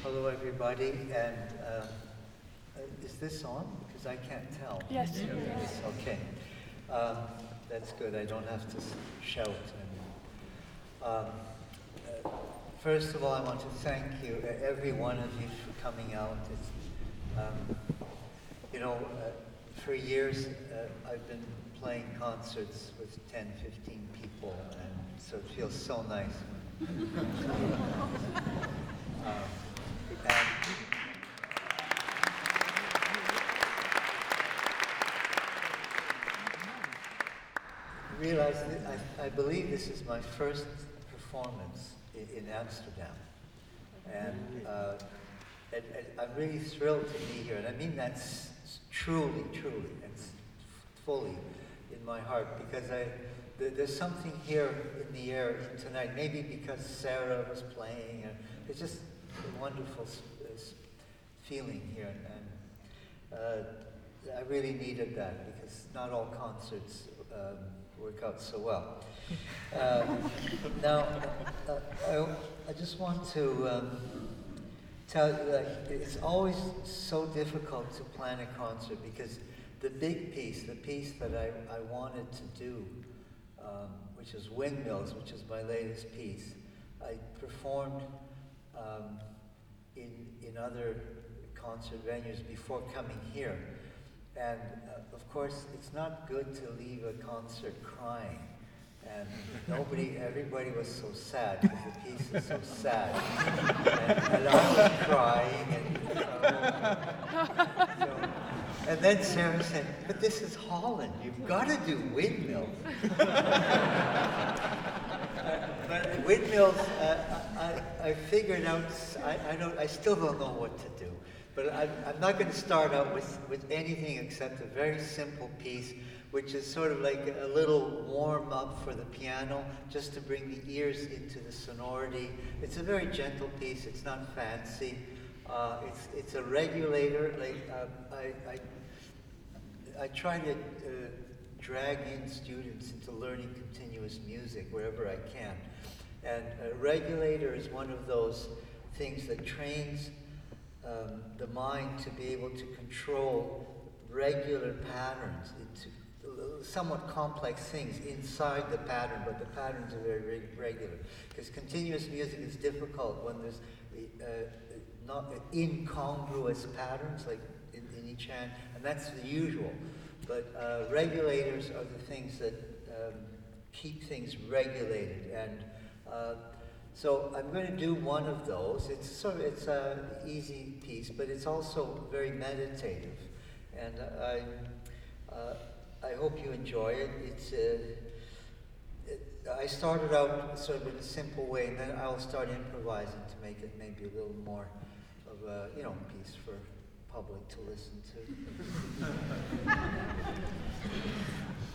Hello, everybody, and is this on? Because I can't tell. Yes. Yes. Okay. That's good. I don't have to shout. First of all, I want to thank you, every one of you, for coming out. For years, I've been playing concerts with 10, 15 people, and so it feels so nice. I believe this is my first performance in Amsterdam, and I'm really thrilled to be here, and I mean that's truly, and fully in my heart, because there's something here in the air tonight, maybe because Sarah was playing, and it's just a wonderful feeling here, and I really needed that, because not all concerts work out so well. Now, I just want to tell you that it's always so difficult to plan a concert, because the big piece, the piece that I wanted to do, which is Windmills, which is my latest piece, I performed in other concert venues before coming here. And of course, it's not good to leave a concert crying. And everybody was so sad, because the piece is so sad. And I was crying. And then Sarah said, "But this is Holland, you've got to do Windmills." But Windmills, I figured out, I still don't know what to do. But I'm not going to start out with anything except a very simple piece, which is sort of like a little warm-up for the piano, just to bring the ears into the sonority. It's a very gentle piece. It's not fancy. It's a regulator. I try to drag in students into learning continuous music wherever I can. And a regulator is one of those things that trains the mind to be able to control regular patterns into somewhat complex things inside the pattern, but the patterns are very regular. Because continuous music is difficult when there's not incongruous patterns, like in each hand, and that's the usual. But regulators are the things that keep things regulated, and so I'm going to do one of those. It's an easy piece, but it's also very meditative, and I hope you enjoy it. I started out sort of in a simple way, and then I'll start improvising to make it maybe a little more of a piece for public to listen to.